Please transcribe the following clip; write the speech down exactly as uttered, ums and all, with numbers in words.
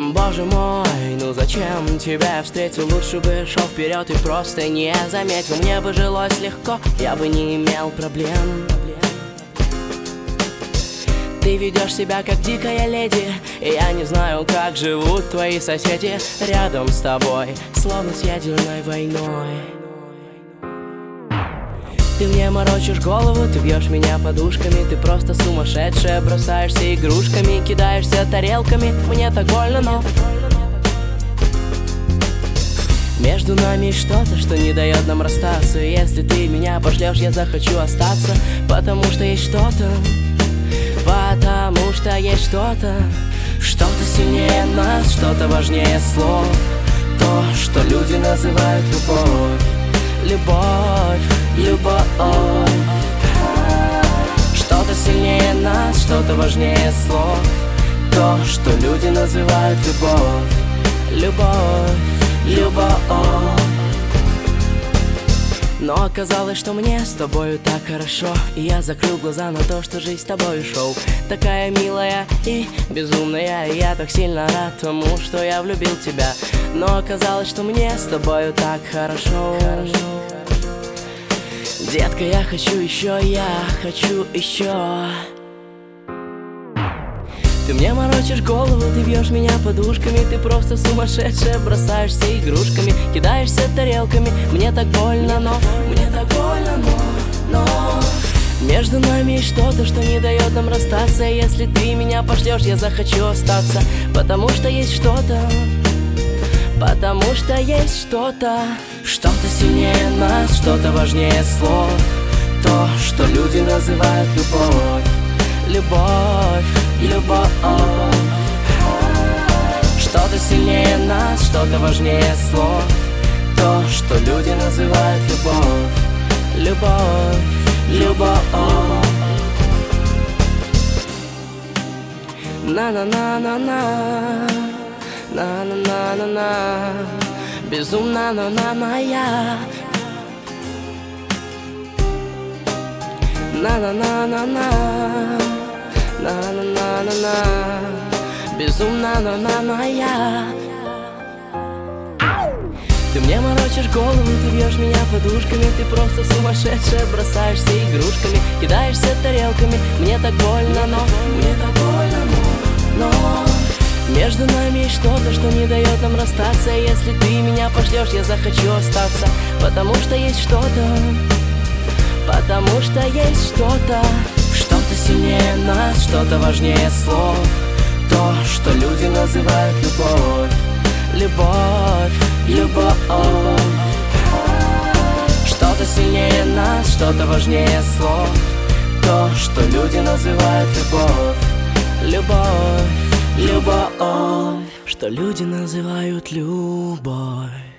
Боже мой, ну зачем тебя я встретил? Лучше бы шел вперед и просто не заметил. Мне бы жилось легко, я бы не имел проблем. Ты ведешь себя как дикая леди, и я не знаю, как живут твои соседи рядом с тобой, словно с ядерной войной. Ты мне морочишь голову, ты бьешь меня подушками. Ты просто сумасшедшая, бросаешься игрушками, кидаешься тарелками. Мне так больно, но между нами есть что-то, что не дает нам расстаться. И если ты меня пошлешь, я захочу остаться. Потому что есть что-то, потому что есть что-то, что-то сильнее нас, что-то важнее слов. То, что люди называют любовь. Любовь, любовь. Что-то сильнее нас, что-то важнее слов. То, что люди называют любовь. Любовь, любовь. Но оказалось, что мне с тобою так хорошо, и я закрыл глаза на то, что жизнь с тобою шоу. Такая милая и безумная, и я так сильно рад тому, что я влюбил тебя. Но оказалось, что мне с тобою так хорошо. Детка, я хочу еще, я хочу еще. Ты мне морочишь голову, ты бьешь меня подушками. Ты просто сумасшедшая, бросаешься игрушками, кидаешься тарелками. Мне так больно, но мне так больно, но, но между нами есть что-то, что не дает нам расстаться. И если ты меня пошлешь, я захочу остаться. Потому что есть что-то, потому что есть что-то, что-то сильнее нас, что-то важнее слов. То, что люди называют любовь. Любовь, любовь. Что-то сильнее нас, что-то важнее слов. То, что люди называют любовь. Любовь, любовь. На-на-на-на-на, на-на-на-на-на, безумно, но-на моя. На-на-на-на-на, на-на-на-на-на, безумно, но-на моя. Ты мне морочишь голову, ты бьешь меня подушками. Ты просто сумасшедшая, бросаешься игрушками, кидаешься тарелками. Мне так больно, но мне так больно, но, но между нами есть что-то, что не дает нам расстаться. И если ты меня пошлешь, я захочу остаться. Потому что есть что-то, потому что есть что-то, что-то сильнее нас, что-то важнее слов. То, что люди называют любовь. Любовь, любовь. Что-то сильнее нас, что-то важнее слов. То, что люди называют любовь. Любовь, любовь. Что люди называют любовь.